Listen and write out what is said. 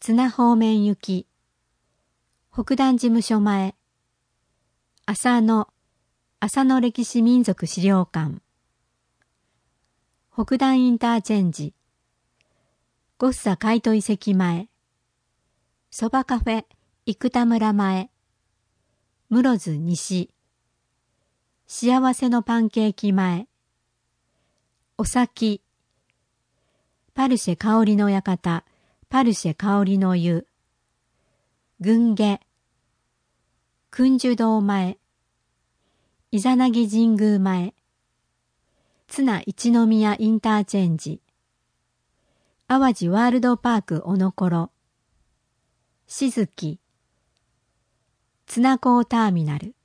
綱方面行き、北団事務所前、浅野歴史民族資料館、北団インターチェンジ、ゴッサ海都遺跡前、そばカフェ生田村前、室津西、幸せのパンケーキ前、お先、パルシェ香りの館、パルシェ香りの湯、郡下、訓樹堂前、イザナギ神宮前、津奈一宮インターチェンジ、淡路ワールドパークおのころ、静木、津奈港ターミナル、